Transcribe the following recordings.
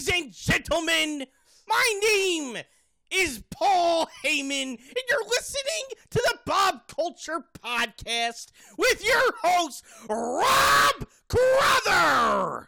Ladies and gentlemen, my name is Paul Heyman, and you're listening to the Bob Culture Podcast with your host, Rob Crother.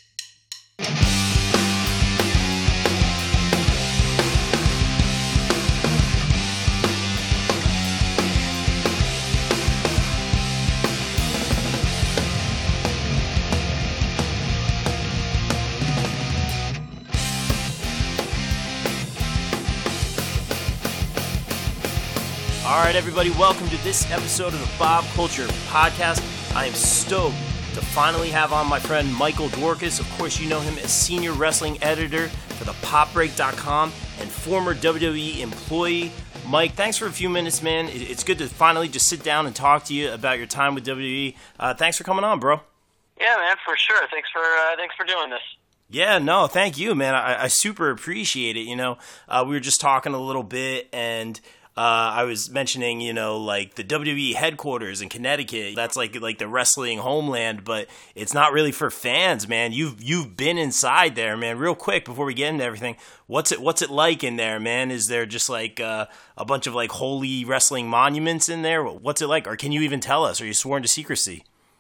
All right, everybody, welcome to this episode of the Bob Culture Podcast. I am stoked to finally have on my friend Michael Dworkis. Of course, you know him as senior wrestling editor for the PopBreak.com and former WWE employee. Mike, thanks for a few minutes, man. It's good to finally just sit down and talk to you about your time with WWE. Thanks for coming on, bro. Yeah, man, for sure. Thanks for doing this. Yeah, no, thank you, man. I super appreciate it. You know, we were just talking a little bit, and I was mentioning, you know, like the WWE headquarters in Connecticut. That's like the wrestling homeland, but it's not really for fans, man. You've been inside there, man. Real quick before we get into everything, what's it like in there, man? Is there just like a bunch of like holy wrestling monuments in there? What's it like, or can you even tell us? Are you sworn to secrecy?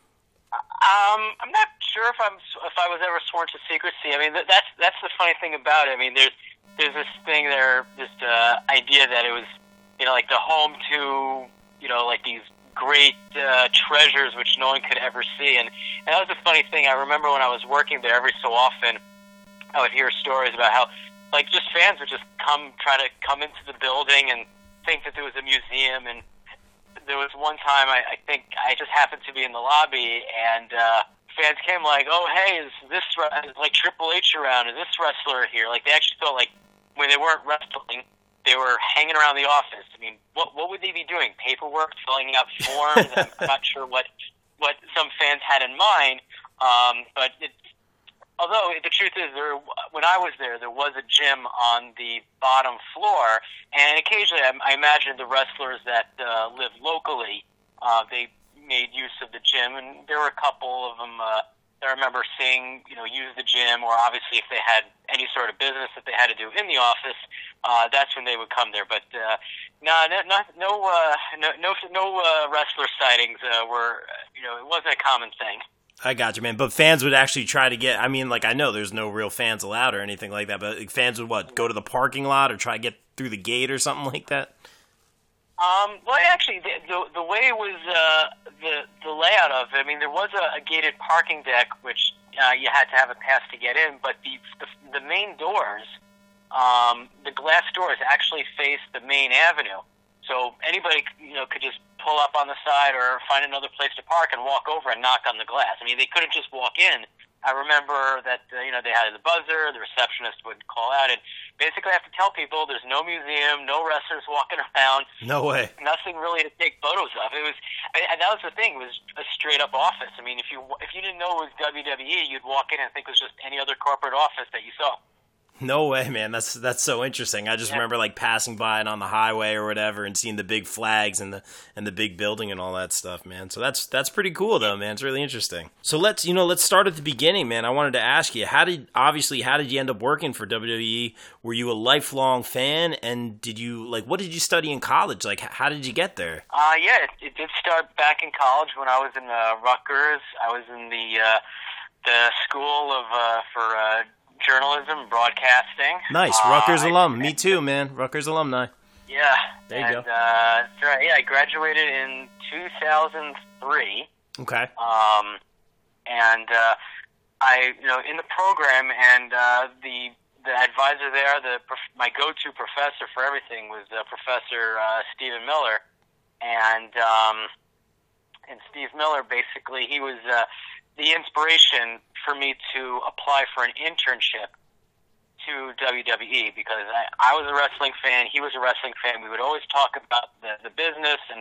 I'm not sure if I was ever sworn to secrecy. I mean, that's the funny thing about it. I mean, there's this thing there, this idea that it was, you know, like the home to, you know, like these great treasures which no one could ever see. And that was a funny thing. I remember when I was working there, every so often I would hear stories about how, like, just fans would just try to come into the building and think that there was a museum. And there was one time I think I just happened to be in the lobby, and fans came like, oh, hey, is like Triple H around? Is this wrestler here? Like, they actually felt like when they weren't wrestling, they were hanging around the office. I mean, what would they be doing? Paperwork, filling out forms? I'm not sure what some fans had in mind. But although the truth is, when I was there was a gym on the bottom floor, and occasionally I imagine the wrestlers that live locally, they made use of the gym, and there were a couple of them I remember seeing, you know, use the gym, or obviously if they had any sort of business that they had to do in the office, that's when they would come there. But no wrestler sightings were, you know, it wasn't a common thing. I got you, man. But fans would actually try to get, I mean, like, I know there's no real fans allowed or anything like that, but fans would go to the parking lot or try to get through the gate or something like that? Well, actually, the way it was, the layout of it, I mean, there was a gated parking deck, which you had to have a pass to get in, but the main doors, the glass doors actually face the main avenue. So anybody, you know, could just pull up on the side or find another place to park and walk over and knock on the glass. I mean, they couldn't just walk in. I remember that, you know, they had the buzzer, the receptionist would call out, and basically I have to tell people there's no museum, no wrestlers walking around. No way. Nothing really to take photos of. It was, and that was the thing, it was a straight up office. I mean, if you didn't know it was WWE, you'd walk in and think it was just any other corporate office that you saw. No way, man. That's so interesting. I just remember like passing by it on the highway or whatever and seeing the big flags and the big building and all that stuff, man. So that's pretty cool though, man. It's really interesting. So let's start at the beginning, man. I wanted to ask you, how did you end up working for WWE? Were you a lifelong fan, and what did you study in college? Like, how did you get there? Yeah, it did start back in college when I was in Rutgers. I was in the school for journalism and broadcasting. Nice. Rutgers alum. Me too, man. Rutgers alumni. Yeah. There you go. That's right. Yeah, I graduated in 2003. Okay. And I, you know, in the program, and the advisor there, my go-to professor for everything was Professor Stephen Miller, and Steve Miller, basically, he was the inspiration for me to apply for an internship to WWE, because I was a wrestling fan, he was a wrestling fan. We would always talk about the business, and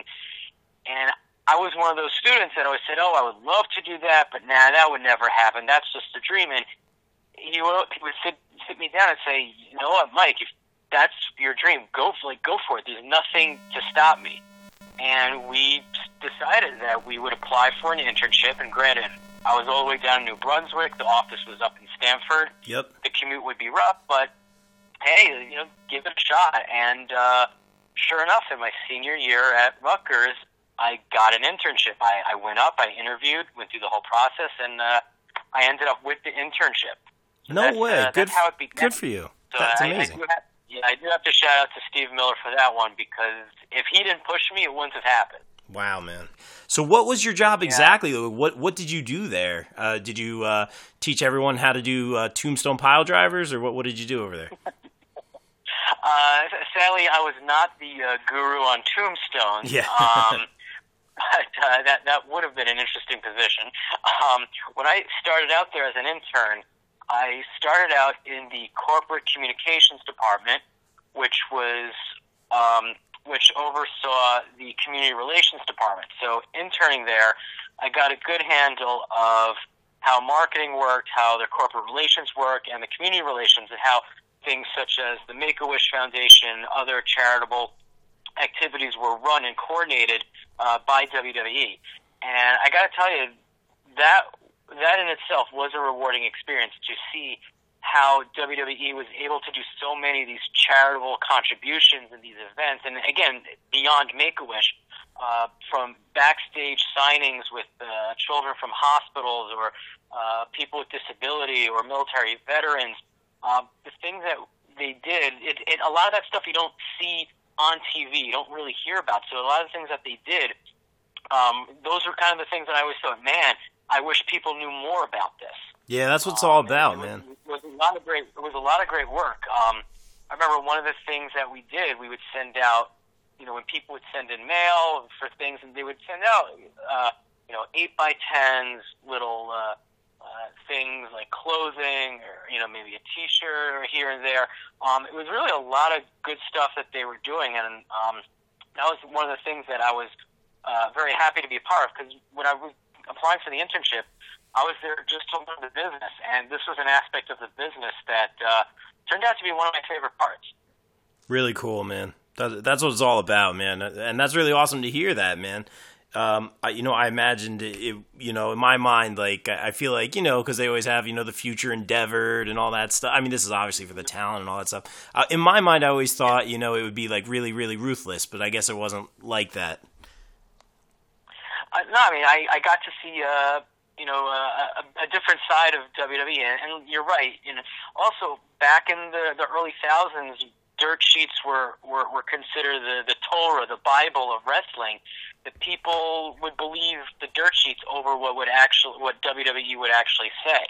I was one of those students that always said, oh, I would love to do that, but that would never happen. That's just a dream. And he would sit me down and say, you know what, Mike, if that's your dream, go for it. There's nothing to stop me. And we decided that we would apply for an internship, and granted, I was all the way down in New Brunswick. The office was up in Stamford. Yep. The commute would be rough, but hey, give it a shot. And sure enough, in my senior year at Rutgers, I got an internship. I went up, I interviewed, went through the whole process, and I ended up with the internship. So no way. That's how it began. Good for you. So That's amazing. I do have to shout out to Steve Miller for that one, because if he didn't push me, it wouldn't have happened. Wow, man. So what was your job exactly? Yeah. What did you do there? Did you teach everyone how to do tombstone pile drivers, or what did you do over there? Sadly, I was not the guru on tombstones. Yeah. But that would have been an interesting position. When I started out there as an intern, I started out in the corporate communications department, which oversaw the community relations department. So interning there, I got a good handle of how marketing worked, how the corporate relations work, and the community relations, and how things such as the Make-A-Wish Foundation, other charitable activities were run and coordinated by WWE. And I got to tell you, that in itself was a rewarding experience, to see how WWE was able to do so many of these charitable contributions in these events. And again, beyond Make-A-Wish, from backstage signings with children from hospitals, or people with disability, or military veterans, the things that they did, a lot of that stuff you don't see on TV, you don't really hear about. So a lot of the things that they did, those were kind of the things that I always thought, man, I wish people knew more about this. Yeah, that's what it's all about, man. It was a lot of great work. I remember one of the things that we did, we would send out, when people would send in mail for things, and they would send out, 8x10s, little things like clothing, or maybe a T-shirt or here and there. It was really a lot of good stuff that they were doing, and that was one of the things that I was very happy to be a part of, because when I was applying for the internship, I was there just to learn the business, and this was an aspect of the business that turned out to be one of my favorite parts. Really cool, man. That's what it's all about, man, and that's really awesome to hear that, man. I imagined it, in my mind, like, I feel like, because they always have, the future endeavored and all that stuff. I mean, this is obviously for the talent and all that stuff. In my mind, I always thought, it would be like really, really ruthless, but I guess it wasn't like that. No, I mean, I got to see, a different side of WWE, and you're right. Also, back in the early thousands, dirt sheets were considered the Torah, the Bible of wrestling. That people would believe the dirt sheets over what WWE would actually say.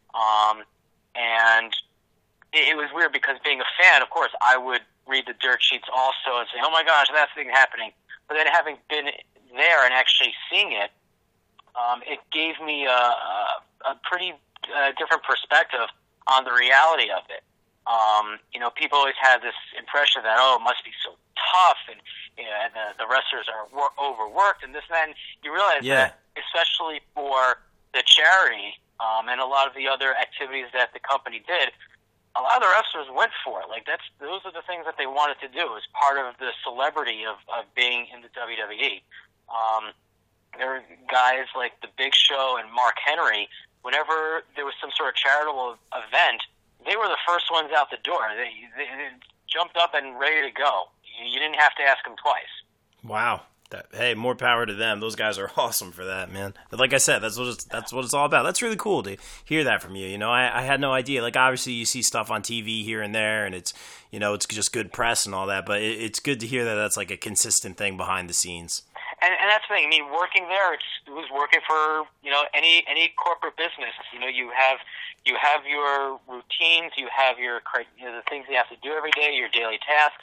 And it was weird, because being a fan, of course, I would read the dirt sheets also and say, oh my gosh, that's thing happening. But then having been there and actually seeing it, it gave me a pretty different perspective on the reality of it. People always have this impression that, it must be so tough, and the wrestlers are overworked, and this and that. And you realize that, especially for the charity and a lot of the other activities that the company did, a lot of the wrestlers went for it. Like, those are the things that they wanted to do as part of the celebrity of being in the WWE. There were guys like The Big Show and Mark Henry. Whenever there was some sort of charitable event, they were the first ones out the door. They jumped up and ready to go. You didn't have to ask them twice. Wow. Hey, more power to them. Those guys are awesome for that, man. But like I said, that's what it's all about. That's really cool to hear that from you. I had no idea. Like, obviously you see stuff on TV here and there, and it's it's just good press and all that. But it's good to hear that that's like a consistent thing behind the scenes. And that's the thing. I mean, working there, it was working for any corporate business. You have your routines, you have your the things you have to do every day, your daily tasks,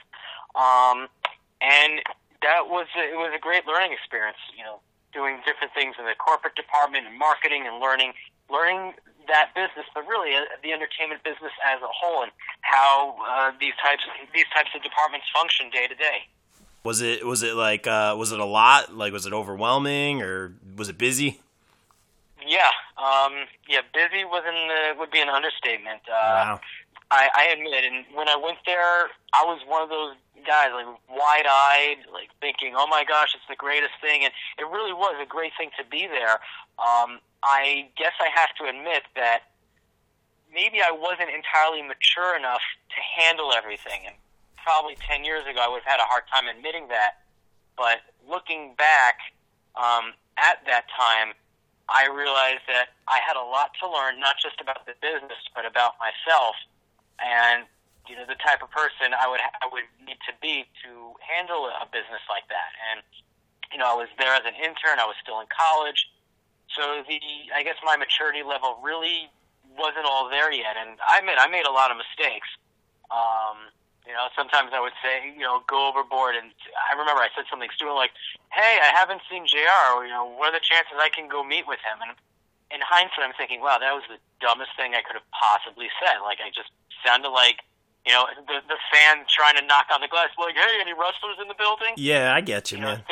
and it was a great learning experience. Doing different things in the corporate department and marketing, and learning that business, but really the entertainment business as a whole, and how these types of departments function day to day. Was it like was it a lot? Like, was it overwhelming, or was it busy? Yeah, busy would be an understatement. Wow. I admit, and when I went there, I was one of those guys, like, wide-eyed, like, thinking, oh my gosh, it's the greatest thing, and it really was a great thing to be there. I guess I have to admit that maybe I wasn't entirely mature enough to handle everything. And probably 10 years ago, I would have had a hard time admitting that. But looking back at that time, I realized that I had a lot to learn, not just about the business, but about myself, and the type of person I would need to be to handle a business like that. And I was there as an intern. I was still in college, so I guess my maturity level really wasn't all there yet. And I made a lot of mistakes. Sometimes I would say, go overboard. And I remember I said something stupid like, "Hey, I haven't seen JR. What are the chances I can go meet with him?" And in hindsight, I'm thinking, wow, that was the dumbest thing I could have possibly said. Like, I just sounded like, the fan trying to knock on the glass, like, "Hey, any wrestlers in the building?" Yeah, I get you, man.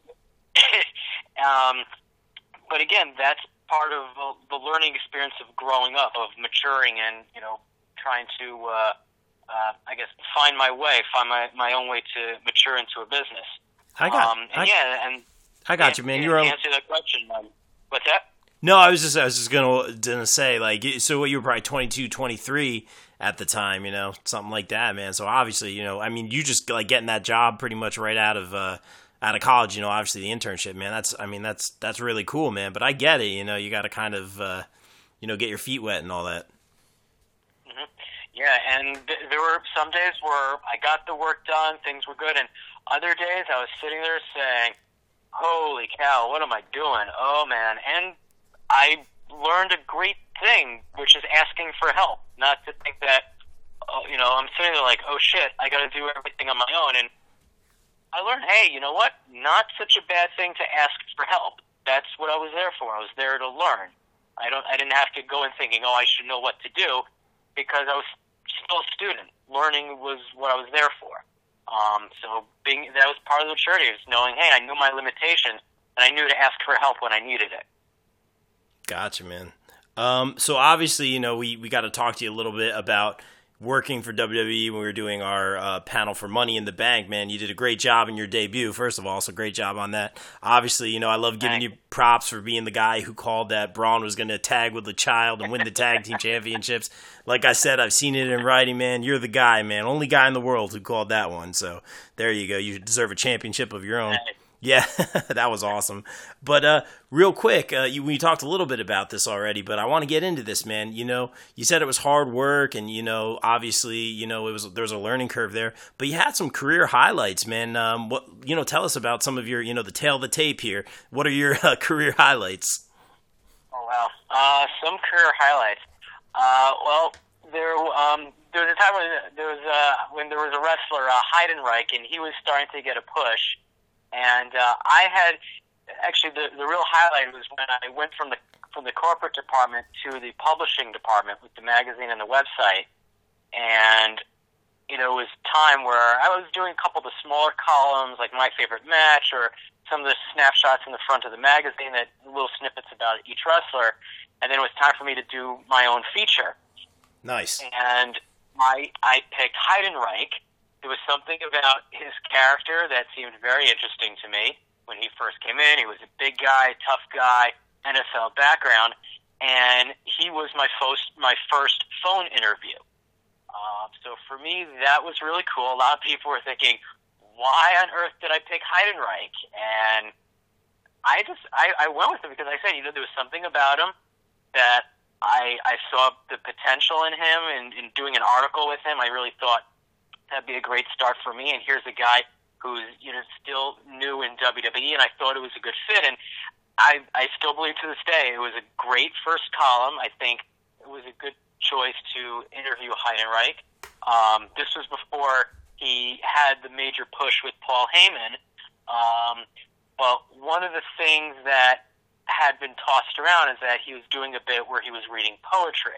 But again, that's part of the learning experience of growing up, of maturing, and trying to, I guess, find my own way to mature into a business. I got you, man. To answer that question. What's that? No, I was just gonna say, like, so you were probably 22, 23 at the time, something like that, man. So obviously, you just like getting that job pretty much right out of college, obviously the internship, man. That's really cool, man. But I get it, you got to kind of, get your feet wet and all that. Mm-hmm. Yeah, and there were some days where I got the work done, things were good, and other days I was sitting there saying, "Holy cow, what am I doing? Oh man!" And I learned a great thing, which is asking for help. Not to think that, I'm sitting there like, "Oh shit, I got to do everything on my own." And I learned, hey, you know what? Not such a bad thing to ask for help. That's what I was there for. I was there to learn. I didn't have to go in thinking, oh, I should know what to do, because I was still a student. Learning was what I was there for. That was part of the maturity, was knowing, hey, I knew my limitations, and I knew to ask for help when I needed it. Gotcha, man. So obviously, we got to talk to you a little bit about working for WWE when we were doing our panel for Money in the Bank, man. You did a great job in your debut, first of all, so great job on that. Obviously, I love giving you props for being the guy who called that Braun was going to tag with the child and win the tag team championships. Like I said, I've seen it in writing, man. You're the guy, man. Only guy in the world who called that one. So there you go. You deserve a championship of your own. Yeah, that was awesome. But real quick, we talked a little bit about this already, but I want to get into this, man. You said it was hard work, and obviously, there's a learning curve there. But you had some career highlights, man. Tell us about some of your, the tail of the tape here. What are your career highlights? Oh wow, some career highlights. Well, there was a time when there was a wrestler, Heidenreich, and he was starting to get a push. And I had actually the real highlight was when I went from the corporate department to the publishing department with the magazine and the website, and it was time where I was doing a couple of the smaller columns, like my favorite match or some of the snapshots in the front of the magazine, that little snippets about each wrestler, and then it was time for me to do my own feature. Nice. And I picked Heidenreich. There was something about his character that seemed very interesting to me when he first came in. He was a big guy, tough guy, NFL background, and he was my first phone interview. So for me, that was really cool. A lot of people were thinking, why on earth did I pick Heidenreich? And I went with him because I said, there was something about him that I saw the potential in him, and in doing an article with him, I really thought that'd be a great start for me. And here's a guy who's still new in WWE, and I thought it was a good fit. And I still believe to this day it was a great first column. I think it was a good choice to interview Heidenreich. This was before he had the major push with Paul Heyman. But one of the things that had been tossed around is that he was doing a bit where he was reading poetry.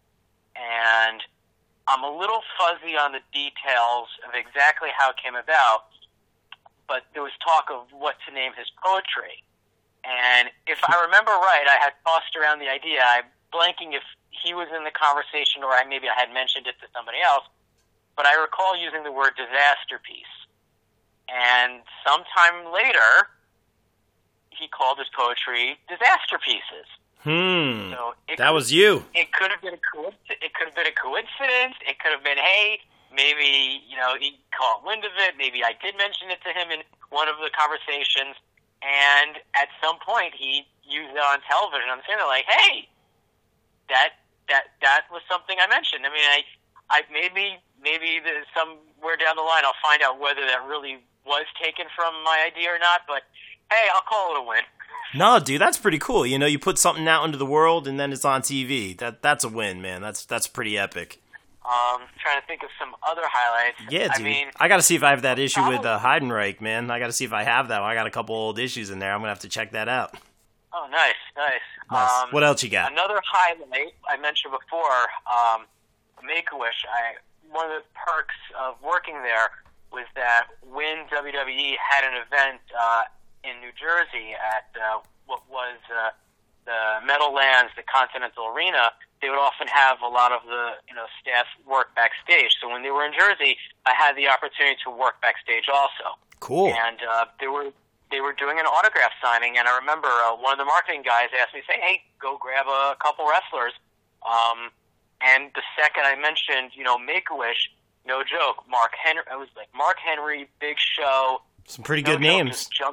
And I'm a little fuzzy on the details of exactly how it came about, but there was talk of what to name his poetry. And if I remember right, I had tossed around the idea. I'm blanking if he was in the conversation or maybe I had mentioned it to somebody else, but I recall using the word disaster piece. And sometime later, he called his poetry disaster pieces. So that was you. It could have been a coincidence. It could have been a coincidence. It could have been, hey, maybe he caught wind of it. Maybe I did mention it to him in one of the conversations, and at some point he used it on television. I'm saying like, hey, that was something I mentioned. I mean, I maybe somewhere down the line I'll find out whether that really was taken from my idea or not. But hey, I'll call it a win. No, dude, that's pretty cool. You put something out into the world and then it's on TV. That's a win, man. That's pretty epic. Trying to think of some other highlights. Yeah, dude. I mean, I got to see if I have that issue with Heidenreich, man. I got to see if I have that one. I got a couple old issues in there. I'm going to have to check that out. Oh, nice. What else you got? Another highlight I mentioned before, Make-A-Wish. One of the perks of working there was that when WWE had an event in New Jersey at what was the Meadowlands, the Continental Arena, they would often have a lot of the staff work backstage. So when they were in Jersey, I had the opportunity to work backstage also. Cool. And they were doing an autograph signing, and I remember one of the marketing guys asked me, say, hey, go grab a couple wrestlers. And the second I mentioned, Make-A-Wish, no joke, Mark Henry. I was like, Mark Henry, Big Show. Some pretty good names. Just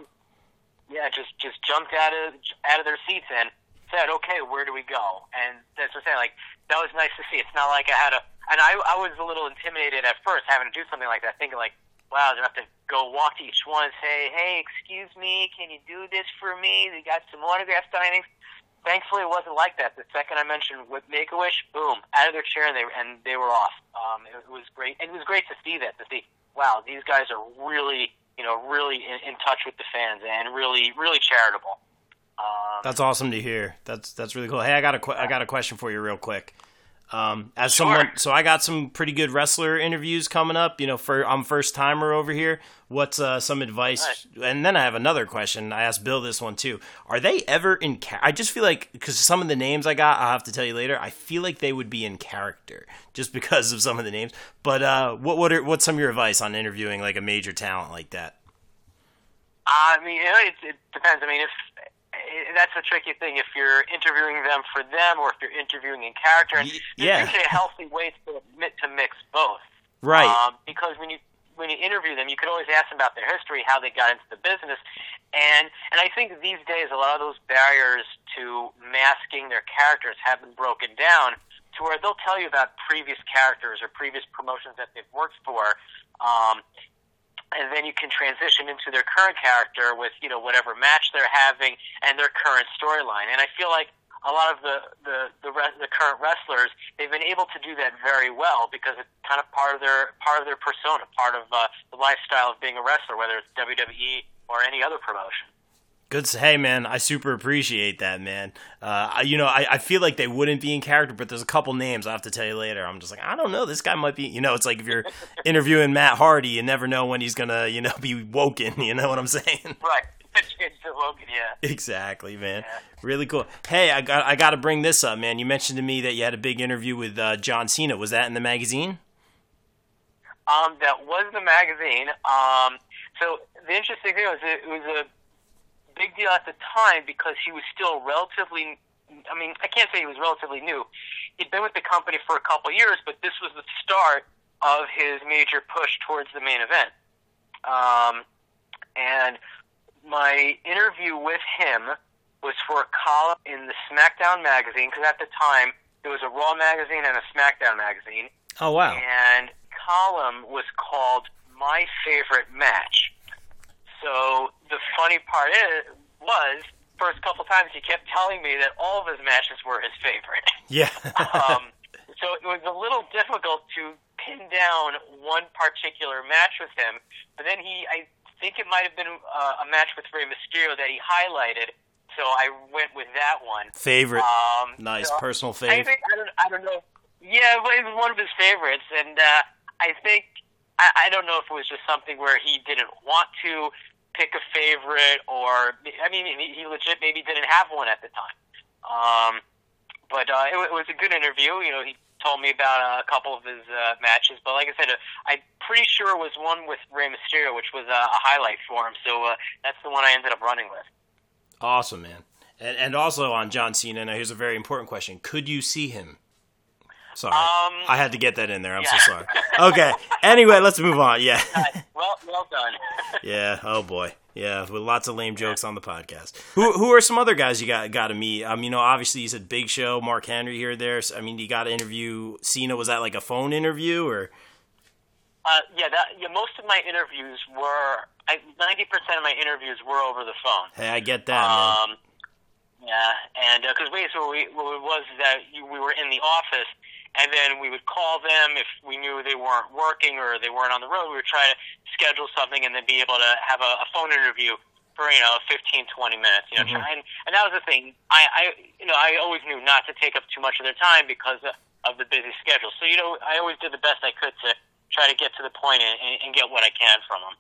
jumped out of their seats and said, okay, where do we go? And that's what I'm saying. Like, that was nice to see. It's not like I was a little intimidated at first having to do something like that, thinking like, wow, I have to go walk to each one and say, hey, excuse me, can you do this for me? We got some autograph signings. Thankfully, it wasn't like that. The second I mentioned with Make-A-Wish, boom, out of their chair, and they were off. It was great. And it was great to see that, wow, these guys are really, really in touch with the fans and really, really charitable. That's awesome to hear. That's really cool. Hey, I got a question for you real quick. As Sure. someone, so I got some pretty good wrestler interviews coming up. I'm first timer over here. What's some advice? Nice. And then I have another question. I asked Bill this one too. Are they ever in? I just feel like because some of the names I got, I'll have to tell you later. I feel like they would be in character just because of some of the names. But what's some of your advice on interviewing like a major talent like that? I mean, it depends. I mean, that's the tricky thing. If you're interviewing them for them, or if you're interviewing in character, and yeah, there's usually a healthy way to mix both. Right. Because when you interview them, you can always ask them about their history, how they got into the business, and I think these days a lot of those barriers to masking their characters have been broken down to where they'll tell you about previous characters or previous promotions that they've worked for. And then you can transition into their current character with, whatever match they're having and their current storyline. And I feel like a lot of the current wrestlers, they've been able to do that very well because it's kind of part of their persona, part of the lifestyle of being a wrestler, whether it's WWE or any other promotion. Good. Hey, man, I super appreciate that, man. I feel like they wouldn't be in character, but there's a couple names I have to tell you later. I'm just like, I don't know. This guy might be, it's like if you're interviewing Matt Hardy, you never know when he's going to, be woken. You know what I'm saying? Right. Woken, yeah. Exactly, man. Yeah. Really cool. Hey, I got to bring this up, man. You mentioned to me that you had a big interview with John Cena. Was that in the magazine? That was the magazine. So the interesting thing was it was a big deal at the time because he was still relatively, I can't say he was relatively new. He'd been with the company for a couple of years, but this was the start of his major push towards the main event. And my interview with him was for a column in the SmackDown magazine, because at the time there was a Raw magazine and a SmackDown magazine. Oh, wow. And column was called My Favorite Match. So the funny part was, first couple times he kept telling me that all of his matches were his favorite. Yeah. So it was a little difficult to pin down one particular match with him. But then I think it might have been a match with Rey Mysterio that he highlighted. So I went with that one. Favorite. Nice, so personal favorite. I don't know. Yeah, but it was one of his favorites. And I think, I don't know if it was just something where he didn't want to pick a favorite, or he legit maybe didn't have one at the time. But it was a good interview. He told me about a couple of his matches, but like I said, I'm pretty sure it was one with Rey Mysterio, which was a highlight for him. So that's the one I ended up running with. Awesome, man. And also on John Cena, now here's a very important question. Could you see him? Sorry. I had to get that in there. I'm so sorry. Okay. Anyway, let's move on. Yeah. Well done. Yeah. Oh, boy. Yeah, with lots of lame jokes on the podcast. Who are some other guys you got to meet? Obviously you said Big Show, Mark Henry here, there. So, you got to interview Cena. Was that like a phone interview or? Most of my interviews were 90% of my interviews were over the phone. Hey, I get that, man. Yeah, and because basically what it was that we were in the office, and then we would call them if we knew they weren't working or they weren't on the road. We would try to schedule something and then be able to have a phone interview for 15, 20 minutes. Mm-hmm. And that was the thing. I always knew not to take up too much of their time because of the busy schedule. So I always did the best I could to try to get to the point and get what I can from them.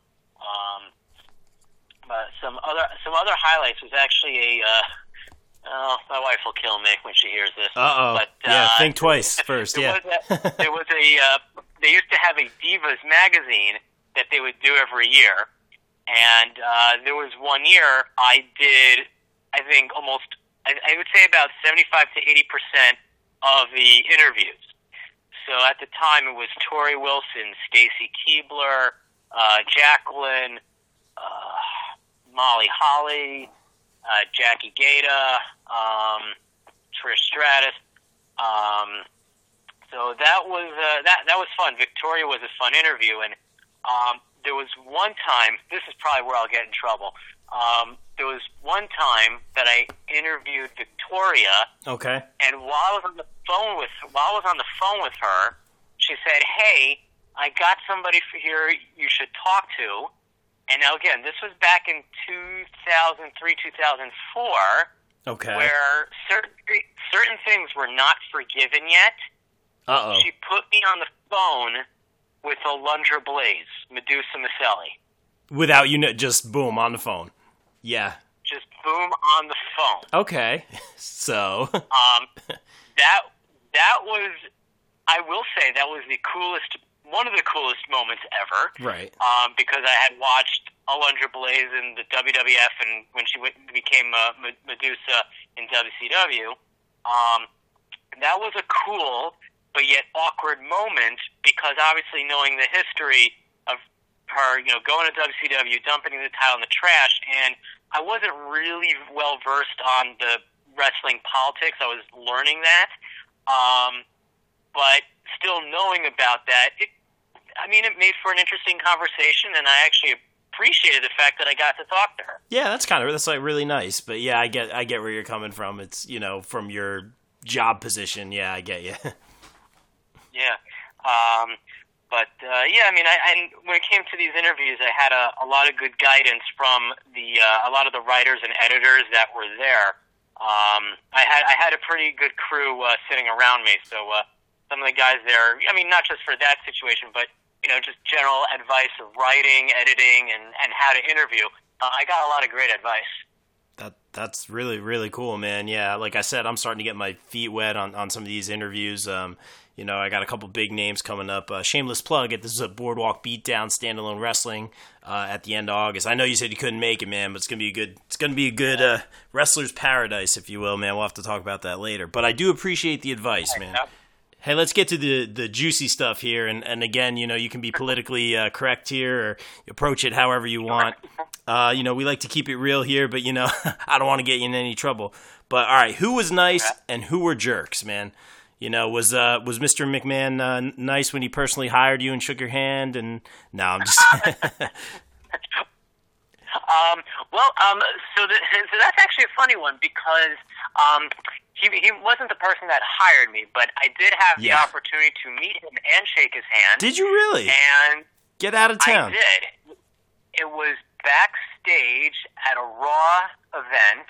But some other highlights was actually my wife will kill me when she hears this. But, think twice first. There was they used to have a Divas magazine that they would do every year, and there was one year I did, I think I would say about 75 to 80% of the interviews. So at the time it was Tori Wilson, Stacy Keibler, Jacqueline, Molly Holly, Jackie Gaeta, Trish Stratus. So that was that was fun. Victoria was a fun interview, and there was one time. This is probably where I'll get in trouble. There was one time that I interviewed Victoria. Okay. And while I was on the phone with her, she said, "Hey, I got somebody here you should talk to." And now again, this was back in 2003, 2004. Okay. Where certain things were not forgiven yet. Uh-oh. She put me on the phone with Alundra Blaze, Medusa Maselli. Without just boom on the phone. Yeah. Just boom on the phone. Okay. So. That was, I will say, that was one of the coolest moments ever. Right. Because I had watched Alundra Blaze in the WWF, and when she became Medusa in WCW, that was a cool but yet awkward moment, because obviously knowing the history of her, going to WCW, dumping the title in the trash, and I wasn't really well versed on the wrestling politics. I was learning that, but still knowing about that, it made for an interesting conversation, and I actually appreciated the fact that I got to talk to her. Yeah, that's like really nice. But yeah, I get where you're coming from. It's from your job position. Yeah, I get you. Yeah. When it came to these interviews, I had a lot of good guidance from a lot of the writers and editors that were there. I had a pretty good crew sitting around me, so some of the guys there, not just for that situation, but just general advice of writing, editing, and how to interview. I got a lot of great advice. That's really, really cool, man. Yeah, like I said, I'm starting to get my feet wet on some of these interviews. I got a couple big names coming up. Shameless plug, this is a Boardwalk Beatdown Standalone Wrestling at the end of August. I know you said you couldn't make it, man, but it's gonna be a good wrestler's paradise, if you will, man. We'll have to talk about that later. But I do appreciate the advice, man. Hey, let's get to the juicy stuff here, and again, you can be politically correct here or approach it however you want. We like to keep it real here, but I don't want to get you in any trouble. But all right, who was nice and who were jerks, man? Was Mr. McMahon nice when he personally hired you and shook your hand? And no, I'm just. So that's actually a funny one, because he wasn't the person that hired me, but I did have the opportunity to meet him and shake his hand. Did you really? And get out of town. I did. It was backstage at a Raw event.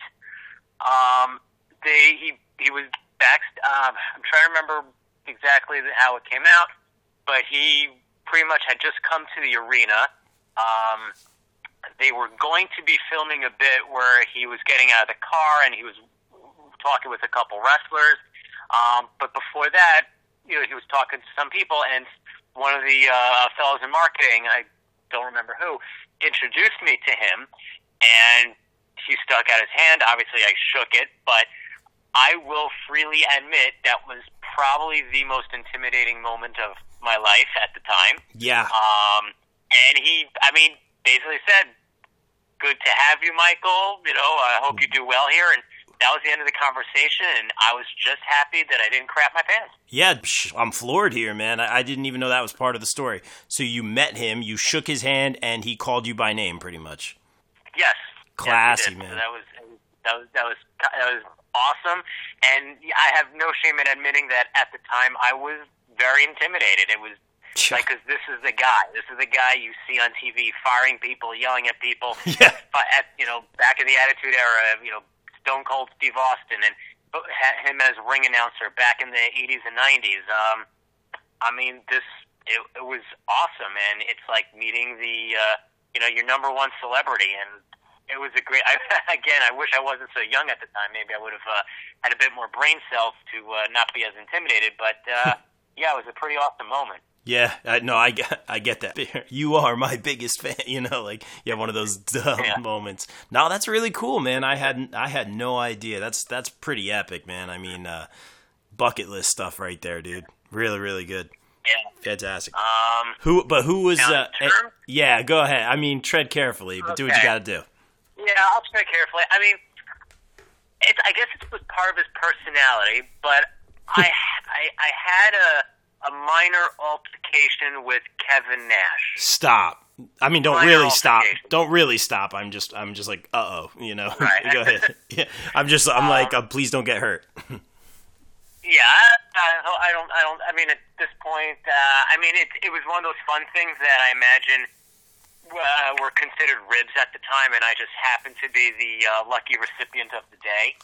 He was I'm trying to remember exactly how it came out, but he pretty much had just come to the arena. They were going to be filming a bit where he was getting out of the car and he was talking with a couple wrestlers. But before that, he was talking to some people, and one of the fellows in marketing, I don't remember who, introduced me to him, and he stuck out his hand. Obviously, I shook it, but I will freely admit that was probably the most intimidating moment of my life at the time. Yeah. And he, basically said, "Good to have you, Michael. I hope you do well here." And that was the end of the conversation, and I was just happy that I didn't crap my pants. Yeah, I'm floored here, man. I didn't even know that was part of the story. So you met him, you shook his hand, and he called you by name, pretty much. Yes. Classy, yes, man. So that was awesome, and I have no shame in admitting that at the time I was very intimidated. It was like, because this is the guy. This is the guy you see on TV firing people, yelling at people. Yeah. Back in the Attitude Era, Stone Cold Steve Austin, and him as ring announcer back in the 80s and 90s. It was awesome, and it's like meeting the your number one celebrity, and it was a great. I wish I wasn't so young at the time. Maybe I would have had a bit more brain cells to not be as intimidated. But yeah, it was a pretty awesome moment. Yeah, I get that. You are my biggest fan. You have one of those dumb moments. No, that's really cool, man. I had no idea. That's pretty epic, man. Bucket list stuff right there, dude. Really, really good. Yeah, fantastic. Who was? Yeah, go ahead. Tread carefully, but do what you got to do. Yeah, I'll tread carefully. I guess it was part of his personality, but I had a minor altercation with Kevin Nash. Stop. Don't really stop. Don't really stop. I'm just like, uh-oh, Right. Go ahead. Yeah. I'm like, please don't get hurt. Yeah, I don't. At this point, it was one of those fun things that I imagine were considered ribs at the time, and I just happened to be the lucky recipient of the day.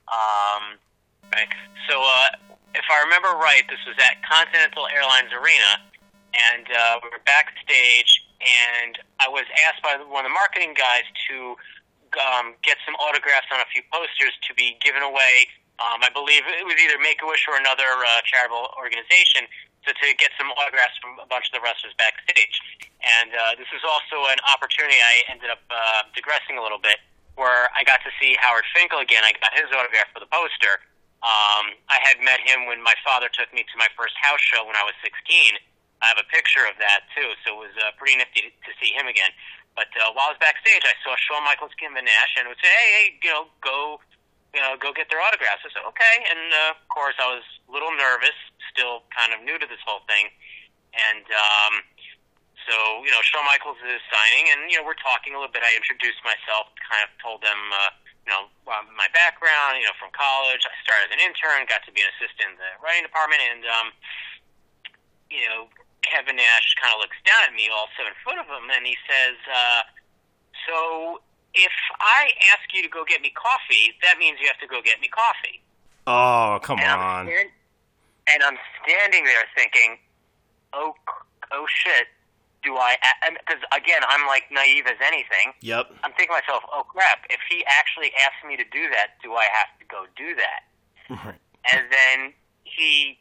Right. So, if I remember right, this was at Continental Airlines Arena, and we were backstage, and I was asked by one of the marketing guys to get some autographs on a few posters to be given away. I believe it was either Make-A-Wish or another charitable organization, to get some autographs from a bunch of the wrestlers backstage. And this is also an opportunity I ended up digressing a little bit, where I got to see Howard Finkel again. I got his autograph for the poster. I had met him when my father took me to my first house show when I was 16. I have a picture of that, too, so it was pretty nifty to see him again. But while I was backstage, I saw Shawn Michaels, Kevin Nash, and would say, hey, go get their autographs. I said, okay. And, of course, I was a little nervous, still kind of new to this whole thing. And so, Shawn Michaels is signing, and, we're talking a little bit. I introduced myself, kind of told them, my background, from college. I started as an intern, got to be an assistant in the writing department, and, Kevin Nash kind of looks down at me, all 7 foot of him, and he says, so if I ask you to go get me coffee, that means you have to go get me coffee. Oh, come on. And I'm standing there thinking, oh shit, do I, because again, I'm like naive as anything. Yep. I'm thinking to myself, oh crap, if he actually asks me to do that, do I have to go do that? Right. And then he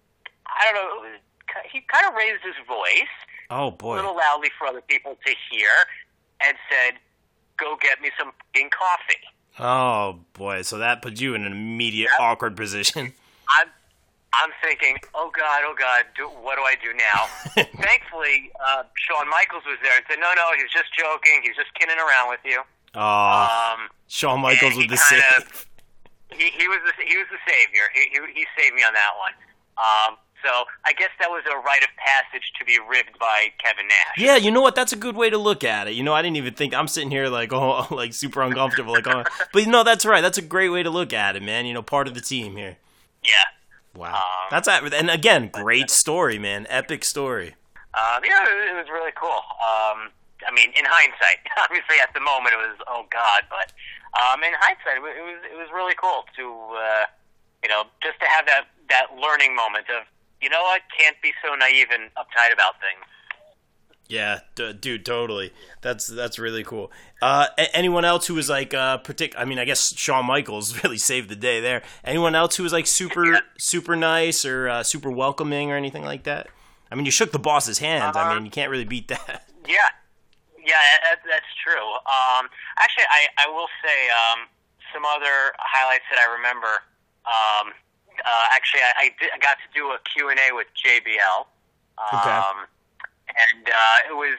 kind of raised his voice. Oh, boy. A little loudly for other people to hear, and said, go get me some fucking coffee. Oh, boy. So that puts you in an immediate awkward position. I'm thinking, oh God, what do I do now? Thankfully, Shawn Michaels was there and said, no, he's just joking. He's just kidding around with you. Oh, Shawn Michaels with the save. He was the savior. He saved me on that one. So I guess that was a rite of passage to be ribbed by Kevin Nash. Yeah, you know what? That's a good way to look at it. I didn't even think. I'm sitting here like, super uncomfortable. But that's right. That's a great way to look at it, man. Part of the team here. Yeah. Wow. And again, great story, man. Epic story. It was really cool. In hindsight, obviously at the moment it was, oh God, but in hindsight it was really cool to just to have that learning moment of, what, can't be so naive and uptight about things. Yeah, dude, totally. That's really cool. Anyone else who was like I guess Shawn Michaels really saved the day there. Anyone else who was like super nice or super welcoming or anything like that? You shook the boss's hand. You can't really beat that. Yeah. Yeah, that's true. Actually, I will say some other highlights that I remember. Actually, I got to do a Q&A with JBL. Okay. And it was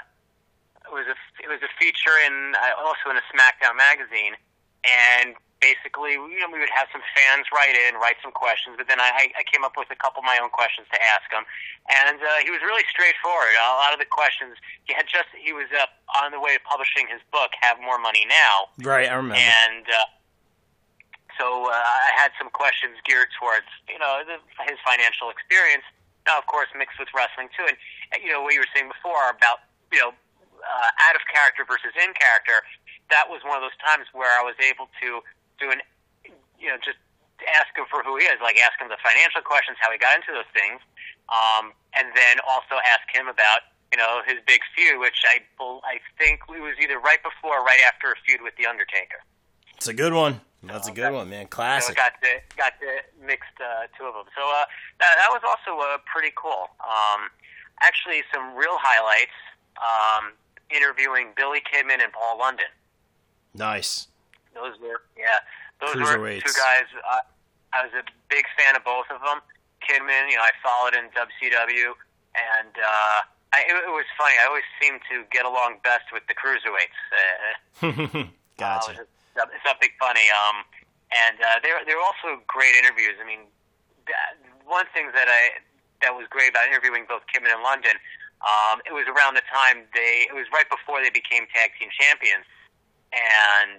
a feature also in a SmackDown magazine, and basically, we would have some fans write some questions, but then I came up with a couple of my own questions to ask him, and he was really straightforward. A lot of the questions he was on the way to publishing his book, Have More Money Now. Right, I remember. And so I had some questions geared towards his financial experience. Now, of course, mixed with wrestling too, and what you were saying before about out of character versus in character. That was one of those times where I was able to just ask him for who he is, like ask him the financial questions, how he got into those things, and then also ask him about his big feud, which I think it was either right before or right after a feud with The Undertaker. It's a good one. That's a good one, man. Classic. So got to mix two of them. So that was also pretty cool. Actually, some real highlights. Interviewing Billy Kidman and Paul London. Nice. Those were two guys. I was a big fan of both of them. Kidman, I followed in WCW, and it was funny. I always seemed to get along best with the cruiserweights. Gotcha. It's something funny. And they were also great interviews. I mean, one thing that was great about interviewing both Kidman and London. It was around the time it was right before they became tag team champions, and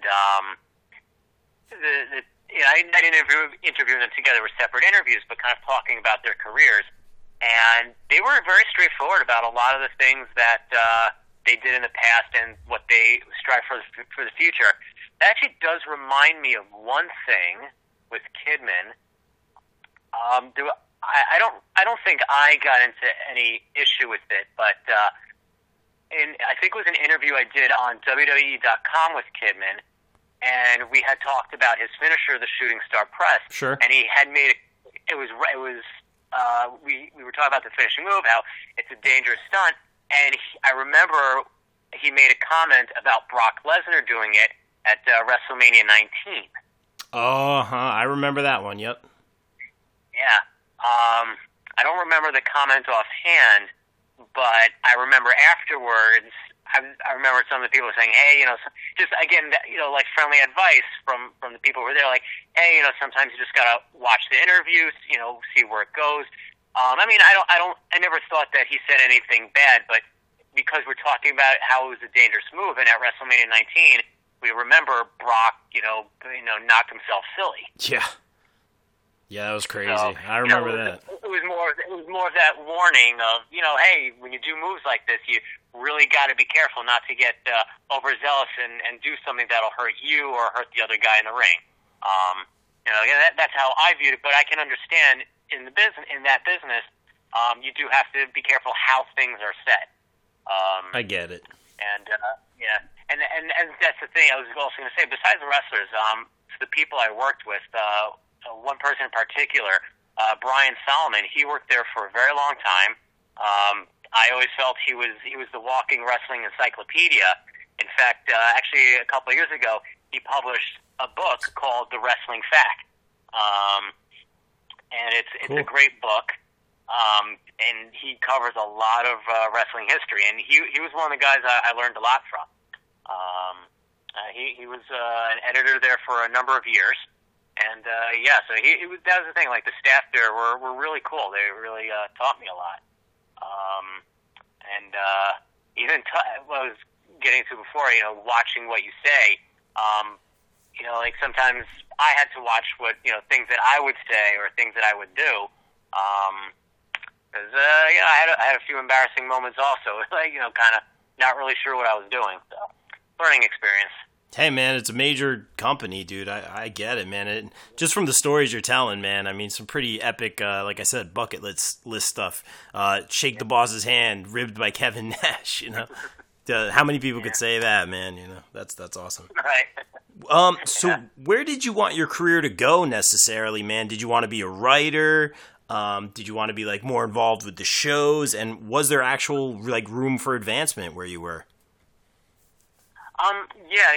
I didn't interview them together. They were separate interviews, but kind of talking about their careers, and they were very straightforward about a lot of the things that they did in the past and what they strive for the future. That actually does remind me of one thing with Kidman. I don't think I got into any issue with it, but I think it was an interview I did on WWE.com with Kidman, and we had talked about his finisher, the Shooting Star Press. Sure. And he had made we were talking about the finishing move, how it's a dangerous stunt, and I remember he made a comment about Brock Lesnar doing it at WrestleMania 19. I remember that one. Yep. Yeah. I don't remember the comment offhand, but I remember afterwards, I remember some of the people saying, hey, just again, like friendly advice from the people who were there, like, hey, sometimes you just gotta watch the interviews, see where it goes. I mean, I never thought that he said anything bad, but because we're talking about how it was a dangerous move, and at WrestleMania 19, we remember Brock, knocked himself silly. Yeah. Yeah, that was crazy. So, I remember that. It was more of that warning of, hey, when you do moves like this, you really got to be careful not to get overzealous and do something that'll hurt you or hurt the other guy in the ring. That's how I viewed it. But I can understand in that business, you do have to be careful how things are said. I get it. And and that's the thing I was also going to say. Besides the wrestlers, the people I worked with. One person in particular, Brian Solomon, he worked there for a very long time. I always felt he was the walking wrestling encyclopedia. In fact, actually a couple of years ago, he published a book called The Wrestling Fact. And it's cool. A great book. And he covers a lot of wrestling history. And he was one of the guys I learned a lot from. He was an editor there for a number of years. And so that was the thing. Like the staff there were really cool. They really taught me a lot. Even what I was getting to before, watching what you say. Like sometimes I had to watch what things that I would say or things that I would do. Because I had a few embarrassing moments also. Like kind of not really sure what I was doing. So learning experience. Hey, man, it's a major company, dude. I get it, man. Just from the stories you're telling, man, I mean, some pretty epic, like I said, bucket list stuff. Shake the boss's hand, ribbed by Kevin Nash, How many people could say that, man? That's awesome. Right. So where did you want your career to go necessarily, man? Did you want to be a writer? Did you want to be, more involved with the shows? And was there actual, room for advancement where you were? Yeah,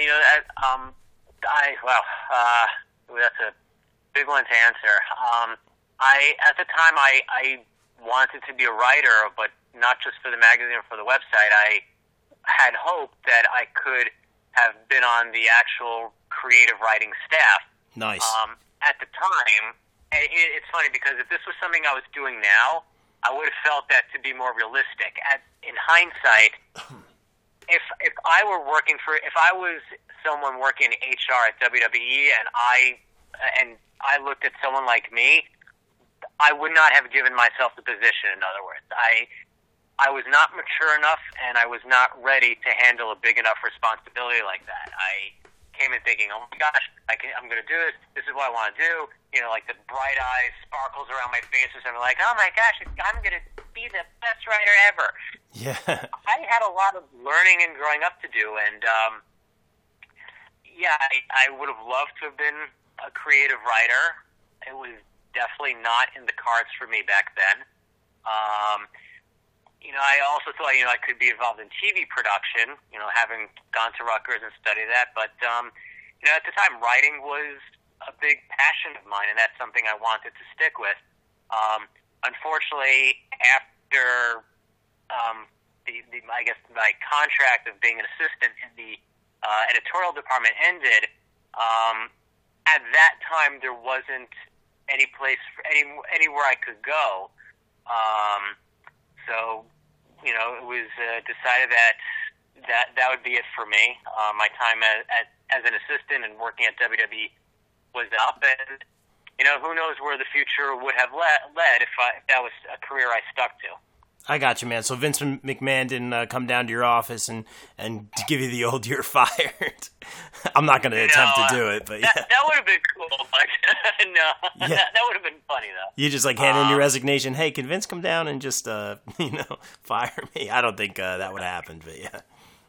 that's a big one to answer. At the time, I wanted to be a writer, but not just for the magazine or for the website. I had hoped that I could have been on the actual creative writing staff. Nice. At the time, and it's funny because if this was something I was doing now, I would have felt that to be more realistic. In hindsight, if I was someone working in HR at WWE and I looked at someone like me, I would not have given myself the position. In other words, I was not mature enough, and I was not ready to handle a big enough responsibility like that. I came in thinking, oh my gosh, I'm going to do this. This is what I want to do. Like the bright eyes, sparkles around my face, and I'm like, oh my gosh, I'm going to be the best writer ever. Yeah. I had a lot of learning and growing up to do, and I would have loved to have been a creative writer. It was definitely not in the cards for me back then. I also thought, I could be involved in TV production, having gone to Rutgers and studied that. But, at the time, writing was a big passion of mine, and that's something I wanted to stick with. Unfortunately, after I guess my contract of being an assistant in the editorial department ended, at that time there wasn't any place anywhere I could go. So, it was decided that would be it for me. My time as an assistant and working at WWE was up, and who knows where the future would have led if that was a career I stuck to. I got you, man. So Vince McMahon didn't come down to your office and give you the old "you're fired." I'm not going to attempt to do it, but yeah. That would have been cool, but no, yeah. that would have been funny though. You just hand in your resignation. Hey, can Vince come down and just fire me? I don't think that would happen, but yeah.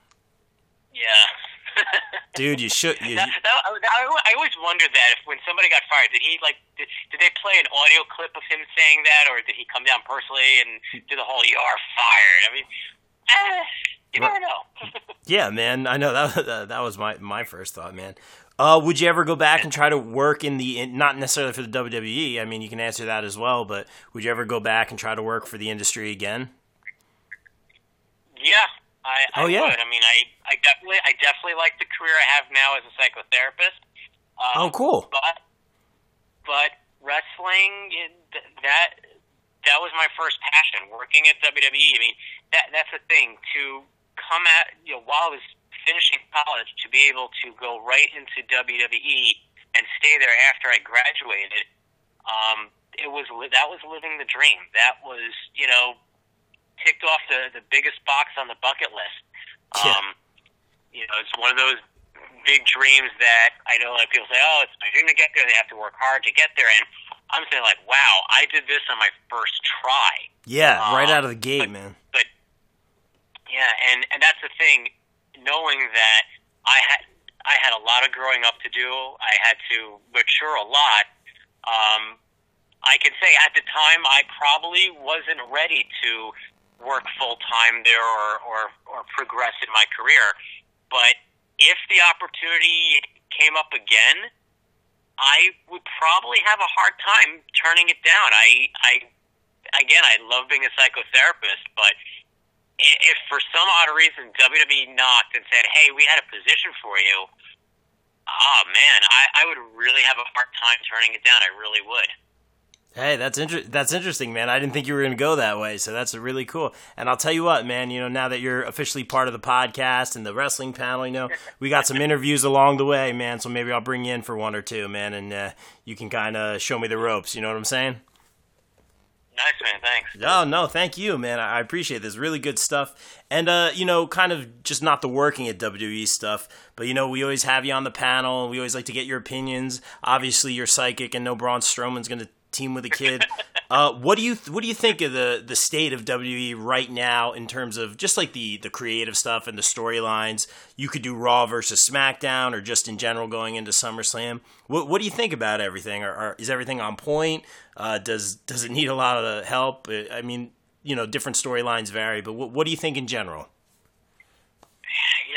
Yeah. Dude, you should. I always wondered that if when somebody got fired, did they play an audio clip of him saying that, or did he come down personally and do the whole "you are fired"? I mean, you never know. Yeah, man. I know that was my first thought, man. Would you ever go back and try to work not necessarily for the WWE? I mean, you can answer that as well, but would you ever go back and try to work for the industry again? Yeah. I would. I mean, I definitely like the career I have now as a psychotherapist. Oh, cool. But wrestling, that was my first passion. Working at WWE, I mean, that's the thing. To come at while I was finishing college, to be able to go right into WWE and stay there after I graduated, that was living the dream. That was ticked off the biggest box on the bucket list. It's one of those big dreams that I know people say, oh, it's my dream to get there. They have to work hard to get there. And I'm saying wow, I did this on my first try. Yeah, right out of the gate, man. But yeah, and that's the thing, knowing that I had a lot of growing up to do. I had to mature a lot. I can say at the time I probably wasn't ready to work full-time there or progress in my career. But if the opportunity came up again, I would probably have a hard time turning it down. I love being a psychotherapist, but if for some odd reason WWE knocked and said, hey, we had a position for you, oh man, I would really have a hard time turning it down. I really would. Hey, that's interesting, man. I didn't think you were going to go that way, so that's really cool. And I'll tell you what, man, now that you're officially part of the podcast and the wrestling panel, we got some interviews along the way, man, so maybe I'll bring you in for one or two, man, and you can kind of show me the ropes, you know what I'm saying? Nice, man, thanks. Oh, no, thank you, man. I appreciate this. Really good stuff. And, kind of just not the working at WWE stuff, but, we always have you on the panel. We always like to get your opinions. Obviously, you're psychic, and no Braun Strowman's going to team with a kid. What do you think of the state of WWE right now in terms of just like the creative stuff and the storylines? You could do Raw versus SmackDown, or just in general going into SummerSlam. What do you think about everything? Is everything on point? Does it need a lot of help? I mean, different storylines vary, but what do you think in general?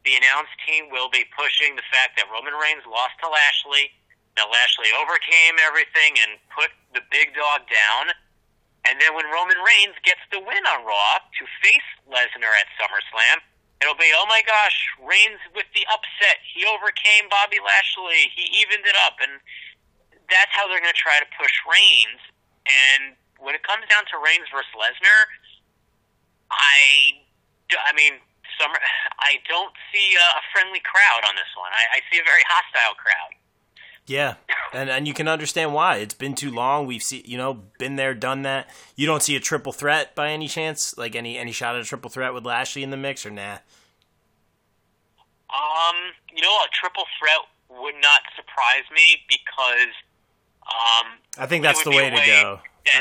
the announce team will be pushing the fact that Roman Reigns lost to Lashley. Now Lashley overcame everything and put the big dog down. And then when Roman Reigns gets the win on Raw to face Lesnar at SummerSlam, it'll be, oh my gosh, Reigns with the upset. He overcame Bobby Lashley. He evened it up. And that's how they're going to try to push Reigns. And when it comes down to Reigns versus Lesnar, I don't see a friendly crowd on this one. I see a very hostile crowd. Yeah, and you can understand why. It's been too long. We've been there, done that. You don't see a triple threat by any chance? Like any shot at a triple threat with Lashley in the mix, or nah? A triple threat would not surprise me because I think that's the way to go.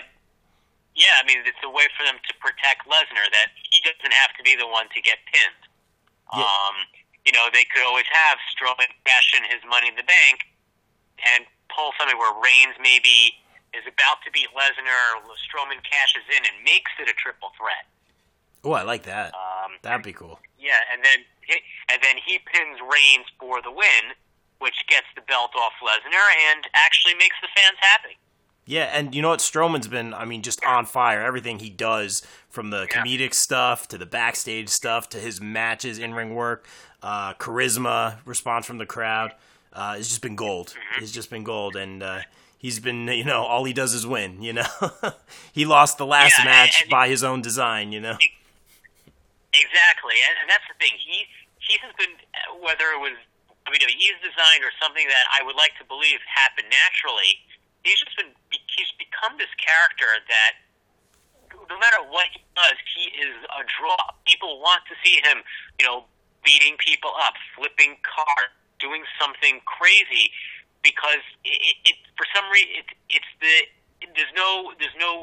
It's a way for them to protect Lesnar, that he doesn't have to be the one to get pinned. Yeah. They could always have Strowman cash in his Money in the Bank and pull something where Reigns maybe is about to beat Lesnar, Strowman cashes in and makes it a triple threat. Oh, I like that. That'd be cool. Yeah, and then he pins Reigns for the win, which gets the belt off Lesnar and actually makes the fans happy. Yeah, and you know what? Strowman's been, just on fire. Everything he does, from the comedic stuff to the backstage stuff to his matches, in-ring work, charisma, response from the crowd, it's just been gold. Mm-hmm. It's just been gold, and he's been, all he does is win, He lost the last match by his own design, Exactly, and that's the thing. He has been, whether it was WWE's design or something that I would like to believe happened naturally, he's become this character that no matter what he does, he is a draw. People want to see him, beating people up, flipping cars, doing something crazy, because it for some reason there's no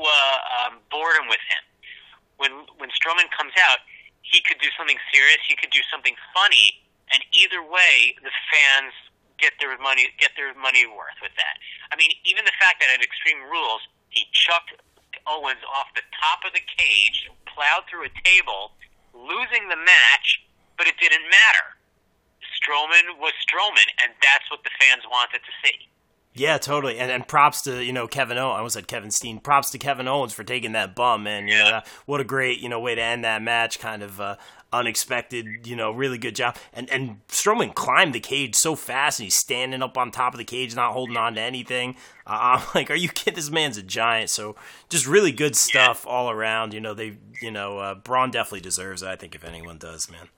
boredom with him. When Strowman comes out, he could do something serious, he could do something funny, and either way, the fans get their money worth with that. Even the fact that at Extreme Rules, he chucked Owens off the top of the cage, plowed through a table, losing the match, but it didn't matter. Strowman was Strowman, and that's what the fans wanted to see. Yeah, totally. And props to, Kevin Owens. I almost said Kevin Steen. Props to Kevin Owens for taking that bum, man. What a great, way to end that match. Kind of unexpected, really good job. And Strowman climbed the cage so fast, and he's standing up on top of the cage, not holding on to anything. I'm like, are you kidding? This man's a giant. So just really good stuff all around. Braun definitely deserves it, I think, if anyone does, man.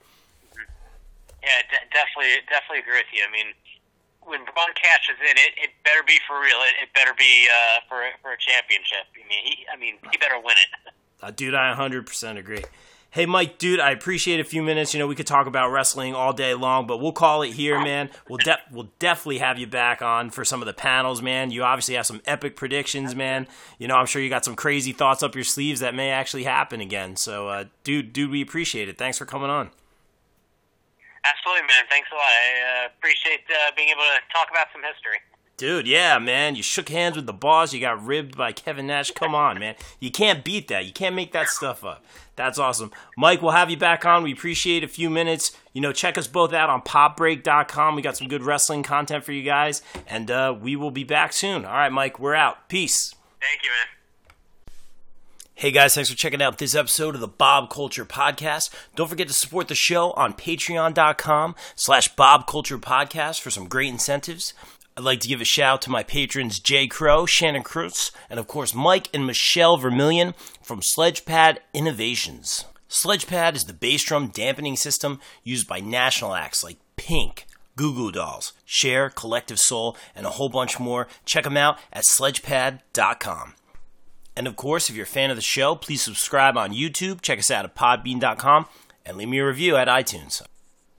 Yeah, definitely agree with you. When Braun cashes in, it better be for real. It better be for a championship. He better win it. Dude, I 100% agree. Hey, Mike, dude, I appreciate a few minutes. We could talk about wrestling all day long, but we'll call it here, man. We'll definitely have you back on for some of the panels, man. You obviously have some epic predictions, man. I'm sure you got some crazy thoughts up your sleeves that may actually happen again. So, dude, we appreciate it. Thanks for coming on. Absolutely, man. Thanks a lot. I appreciate being able to talk about some history. Dude, yeah, man. You shook hands with the boss. You got ribbed by Kevin Nash. Come on, man. You can't beat that. You can't make that stuff up. That's awesome. Mike, we'll have you back on. We appreciate a few minutes. Check us both out on popbreak.com. We got some good wrestling content for you guys, and we will be back soon. All right, Mike, we're out. Peace. Thank you, man. Hey guys, thanks for checking out this episode of the Bob Culture Podcast. Don't forget to support the show on patreon.com/Bob Culture Podcast for some great incentives. I'd like to give a shout out to my patrons Jay Crow, Shannon Cruz, and of course Mike and Michelle Vermillion from Sledgepad Innovations. Sledgepad is the bass drum dampening system used by national acts like Pink, Goo Goo Dolls, Cher, Collective Soul, and a whole bunch more. Check them out at sledgepad.com. And of course, if you're a fan of the show, please subscribe on YouTube, check us out at podbean.com, and leave me a review at iTunes.